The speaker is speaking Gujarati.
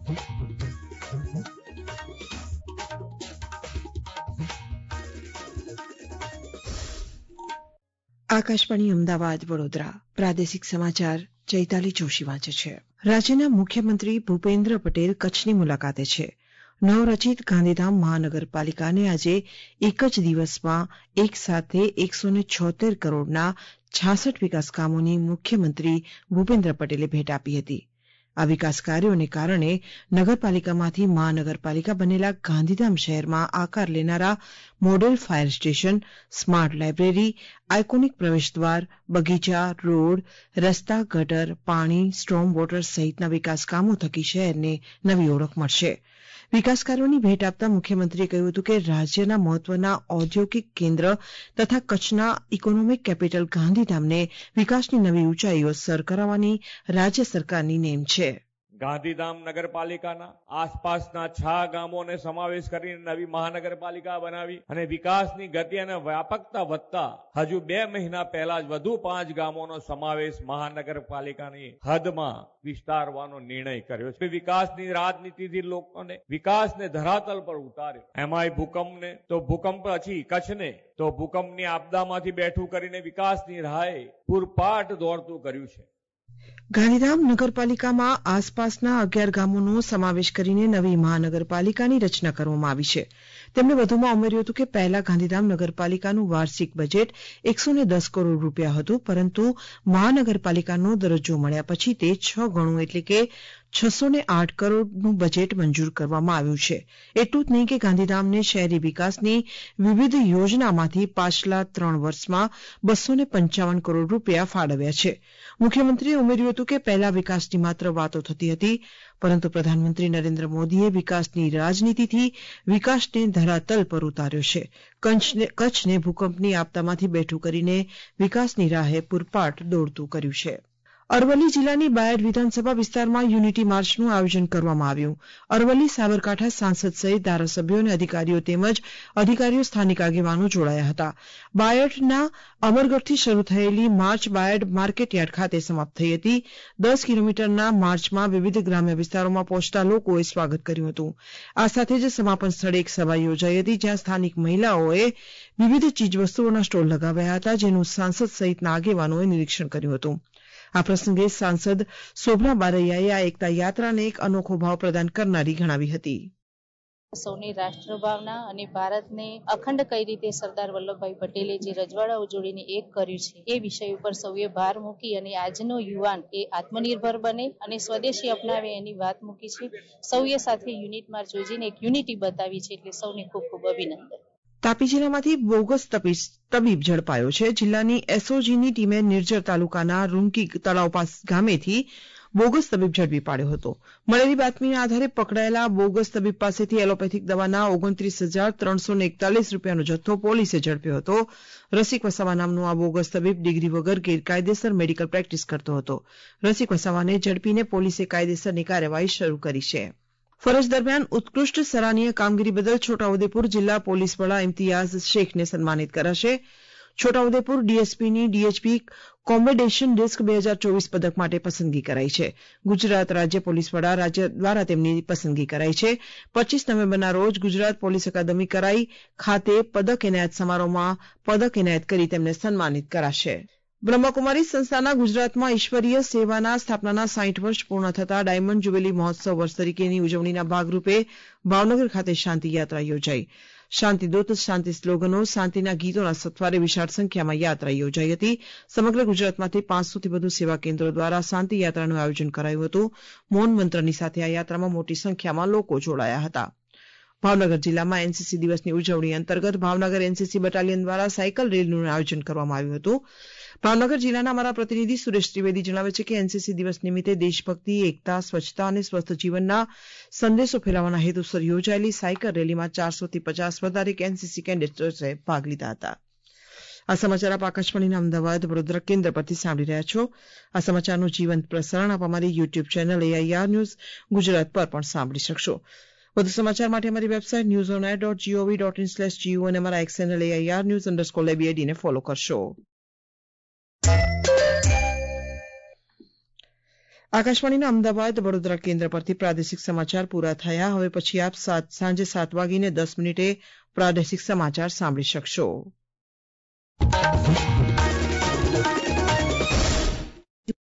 આકાશવાણી અમદાવાદ વડોદરા પ્રાદેશિક સમાચાર ચૈતાલી જોશી વાંચે છે. રાજ્યના મુખ્યમંત્રી ભૂપેન્દ્ર પટેલ કચ્છની મુલાકાતે છે. નવરચિત ગાંધીધામ મહાનગરપાલિકાને આજે એક જ દિવસમાં એક સાથે 176 કરોડના 66 વિકાસ કામોની મુખ્યમંત્રી ભૂપેન્દ્ર પટેલે ભેટ આપી હતી. આ વિકાસ કાર્યોને કારણે નગરપાલિકામાંથી મહાનગરપાલિકા બનેલા ગાંધીધામ શહેરમાં આકાર લેનારા model fire station, smart library, iconic પ્રવેશદ્વાર, બગીચા, રોડ, રસ્તા, ગટર, પાણી, સ્ટ્રોમ વોટર સહિતના વિકાસ કામો થકી શહેરને નવી ઓળખ મળશે. વિકાસ કાર્યોની ભેટ આપતા મુખ્યમંત્રીએ કહ્યું હતું કે રાજ્યના મહત્વના ઔદ્યોગિક કેન્દ્ર તથા કચ્છના ઇકોનોમિક કેપિટલ ગાંધીધામને વિકાસની નવી ઊંચાઈઓ સર કરાવવાની રાજ્ય સરકારની નેમ છે. ગાંધીધામ નગરપાલિકાના આસપાસના 6 ગામોને સમાવેશ કરીને નવી મહાનગરપાલિકા બનાવી અને વિકાસની ગતિ અને વ્યાપકતા વધતા હજુ 2 મહિના પહેલા જ વધુ 5 ગામોનો સમાવેશ મહાનગરપાલિકાની હદમાં વિસ્તારવાનો નિર્ણય કર્યો છે. વિકાસની રાજનીતિથી લોકોને વિકાસને ધરાતલ પર ઉતાર્યો. એમાંય ભૂકંપને તો ભૂકંપ પછી કચ્છને તો ભૂકંપની આપદામાંથી બેઠું કરીને વિકાસની રાહે પૂરપાટ દોડતું કર્યું છે. ગાંધીધામ નગરપાલિકામાં આસપાસના 11 ગામોનો સમાવેશ કરીને નવી મહાનગરપાલિકાની રચના કરવામાં આવી છે. તેમણે વધુમાં ઉમેર્યું હતું કે પહેલા ગાંધીધામ નગરપાલિકાનું વાર્ષિક બજેટ 110 કરોડ રૂપિયા હતું, પરંતુ મહાનગરપાલિકાનો દરજ્જો મળ્યા પછી તે 6 ગણું એટલે કે 608 કરોડનું બજેટ મંજૂર કરવામાં આવ્યું છે. એટલું જ નહીં કે ગાંધીધામને શહેરી વિકાસની વિવિધ યોજનામાંથી પાછલા 3 વર્ષમાં 255 કરોડ રૂપિયા ફાળવ્યા છે. મુખ્યમંત્રીએ ઉમેર્યું હતું કે પહેલા વિકાસની માત્ર વાતો થતી હતી, પરંતુ પ્રધાનમંત્રી નરેન્દ્ર મોદીએ વિકાસની રાજનીતિથી વિકાસને ધરાતલ પર ઉતાર્યો છે. કચ્છને ભૂકંપની આપદામાંથી બેઠું કરીને વિકાસની રાહે પૂરપાટ દોડતું કર્યું છે. અરવલ્લી જિલ્લાની બાયડ વિધાનસભા વિસ્તારમાં યુનિટી માર્ચનું આયોજન કરવામાં આવ્યું. અરવલ્લી સાબરકાંઠા સાંસદ સહિત ધારાસભ્યો અને અધિકારીઓ સ્થાનિક આગેવાનો જોડાયા હતા. બાયડના અમરગઢથી શરૂ થયેલી માર્ચ બાયડ માર્કેટયાર્ડ ખાતે સમાપ્ત થઈ હતી. 10 કિલોમીટરના માર્ચમાં વિવિધ ગ્રામ્ય વિસ્તારોમાં પહોંચતા લોકોએ સ્વાગત કર્યું હતું. આ સાથે જ સમાપન સ્થળે એક સભા યોજાઈ હતી, જ્યાં સ્થાનિક મહિલાઓએ વિવિધ ચીજવસ્તુઓના સ્ટોલ લગાવ્યા હતા, જેનું સાંસદ સહિતના આગેવાનોએ નિરીક્ષણ કર્યું હતું. આ પ્રસંગે સાંસદ શોભના બારૈયાએ આ એકતા યાત્રાને એક અનોખો ભાવ પ્રદાન કરનારી ગણાવી હતી. સૌની રાષ્ટ્રભાવના અને ભારતને અખંડ કઈ રીતે સરદાર વલ્લભભાઈ પટેલે જે રજવાડાઓ જોડીને એક કર્યું છે, એ વિષય ઉપર સૌએ ભાર મૂકી અને આજનો યુવાન એ આત્મનિર્ભર બને અને સ્વદેશી અપનાવે એની વાત મૂકી છે. સૌએ સાથે યુનિટ માર્ચ યોજીને એક યુનિટી બતાવી છે, એટલે સૌને ખૂબ ખૂબ અભિનંદન. તાપી જિલ્લામાંથી બોગસ તબીબ ઝડપાયો છે. જિલ્લાની એસઓજીની ટીમે નિર્જર તાલુકાના રૂંકી તળાવ ગામેથી બોગસ તબીબ ઝડપી પાડ્યો હતો. મળેલી બાતમીના આધારે પકડાયેલા બોગસ તબીબ પાસેથી એલોપેથિક દવાના 29,341 રૂપિયાનો જથ્થો પોલીસે ઝડપ્યો હતો. રસિક વસાવા નામનો આ બોગસ તબીબ ડિગ્રી વગર ગેરકાયદેસર મેડિકલ પ્રેક્ટિસ કરતો હતો. રસિક વસાવાને ઝડપીને પોલીસે કાયદેસરની કાર્યવાહી શરૂ કરી છે. ફરજ દરમિયાન ઉત્કૃષ્ટ સરાહનીય કામગીરી બદલ છોટાઉદેપુર જિલ્લા પોલીસ વડા ઇમ્તિયાઝ શેખને સન્માનિત કરાશે. છોટાઉદેપુર ડીએસપીની ડીએચપી કોમ્બેડેશન ડિસ્ક 2024 પદક માટે પસંદગી કરાઈ છે. ગુજરાત રાજ્ય પોલીસ વડા રાજ્ય દ્વારા તેમની પસંદગી કરાઈ છે. 25 નવેમ્બરના રોજ ગુજરાત પોલીસ અકાદમી કરાઈ ખાતે પદક એનાયત સમારોહમાં પદક એનાયત કરી તેમને સન્માનિત કરાશે. બ્રહ્મકુમારી સંસ્થાના ગુજરાતમાં ઈશ્વરીય સેવાના સ્થાપનાના 60 વર્ષ પૂર્ણ થતા ડાયમંડ જ્યુબિલી મહોત્સવ વર્ષ તરીકેની ઉજવણીના ભાગરૂપે ભાવનગર ખાતે શાંતિ યાત્રા યોજાઈ. શાંતિદૂત, શાંતિ સ્લોગનો, શાંતિના ગીતોના સથવારે વિશાળ સંખ્યામાં યાત્રા યોજાઈ હતી. સમગ્ર ગુજરાતમાંથી 500થી વધુ સેવા કેન્દ્રો દ્વારા શાંતિ યાત્રાનું આયોજન કરાયું હતું. મૌન મંત્રની સાથે આ યાત્રામાં મોટી સંખ્યામાં લોકો જોડાયા હતા. ભાવનગર જિલ્લામાં એનસીસી દિવસની ઉજવણી અંતર્ગત ભાવનગર એનસીસી બટાલિયન દ્વારા સાયકલ રેલીનું આયોજન કરવામાં આવ્યું હતું. ભાવનગર જિલ્લાના અમારા પ્રતિનિધિ સુરેશ ત્રિવેદી જણાવે છે કે એનસીસી દિવસ નિમિત્તે દેશભક્તિ, એકતા, સ્વચ્છતા અને સ્વસ્થ જીવનના સંદેશો ફેલાવવાના હેતુસર યોજાયેલી સાયકલ રેલીમાં 400થી 50 વધારે એનસીસી કેડેટ્સે ભાગ લીધા હતા. આ સમાચાર આપ આકાશવાણીના અમદાવાદ વડોદરા કેન્દ્ર પરથી સાંભળી રહ્યા છો. આ સમાચારનું જીવંત પ્રસારણ આપ અમારી YouTube channel AIR news Gujarat પર પણ સાંભળી શકશો. વધુ સમાચાર માટે અમારી વેબસાઇટ newsonair.gov.in/gu અને અમારા એક્સ ચેનલ AIR_News_ ને ફોલો કરશો. આકાશવાણીના અમદાવાદ વડોદરા કેન્દ્ર પરથી પ્રાદેશિક સમાચાર પૂરા થયા. હવે પછી આપ સાંજે 7:10 પ્રાદેશિક સમાચાર સાંભળી શકશો.